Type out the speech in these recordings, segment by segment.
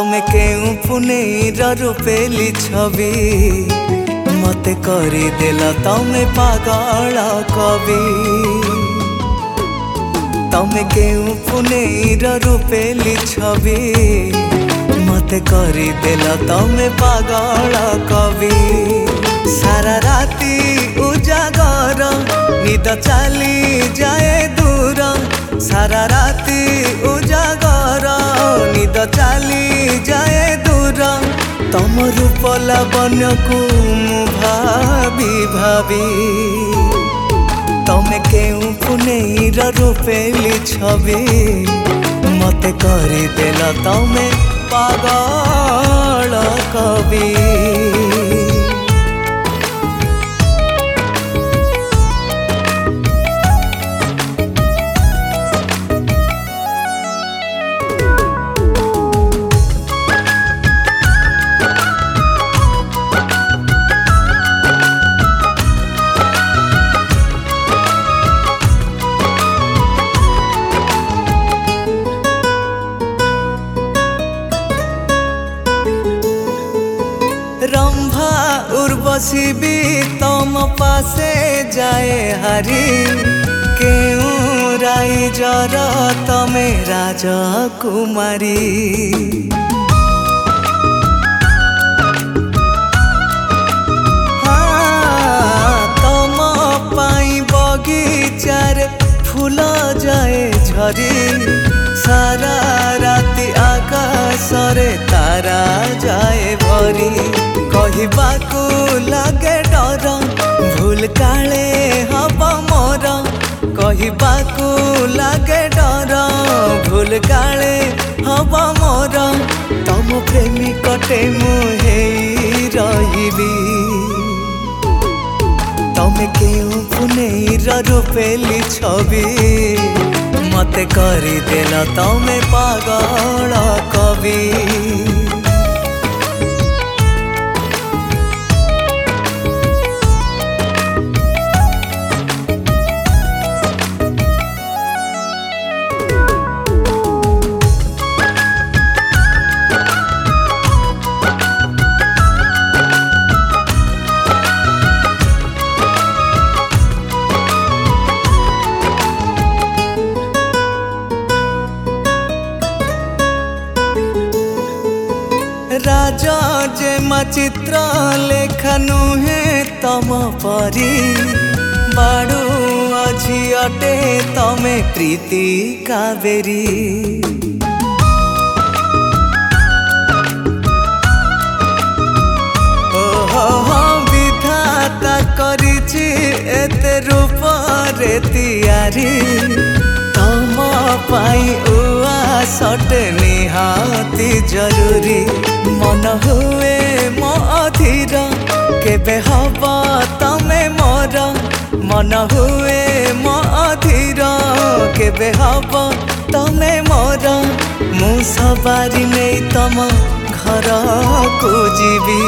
तमे केउ पुनेर रूपेली छवि मते करी देल तमे पागल कवि। तमे केउ पुनेर रूपेली छवि मते करी देल तमे पागल कवि। सारा राती उजागर निद चली जाए दूर, सारा राती उजागर निद चली जाए दूर। तम रूप लावण्य को भाभी भाभी तमे केउ पुनेर रूपेली छवि मते करी देल तमे पागल कवि। रंभा उर्वशी भी तम पासे जाए हारी, केउ राई जर तमे राजकुमारी। हाँ तम पाई बगीचार फूल जाए झरी, सारा राति आकाश रे तारा जाए भरी। कहबाकू लगे डर भूल काले हब मोर, कहबाकू लगे डर भूल काले हब मोर। तम प्रेमिकटे मुहे रहिबी तमे केउ पुनेर रूपेली छवि मते करी देल तमे पागल कवि। राजा जे चित्र लेखा नुहे तम परी, बाड़ू अझियटे तमे प्रीति कावेरी। ओहो विधाता करिछि एते रूप रे तियारी, तम पाई उआ सटे निहाती जरूरी। मन हुए मो अधीर केबे हब तमे मोर, मन हुए मो अधीर केबे हब तमे मोर। मु सवारी नहीं तम घर को जीवी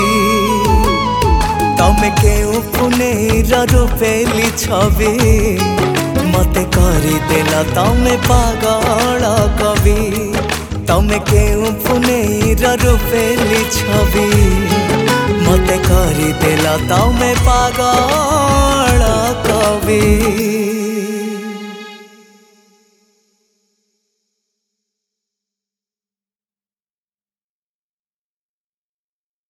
तमे केउ पुनेर रूपेली छवि मते करी देल तमे पागल कवि। तमे केउ पुनेर रूपेली छवि मते करी देल तमे पागल कवि।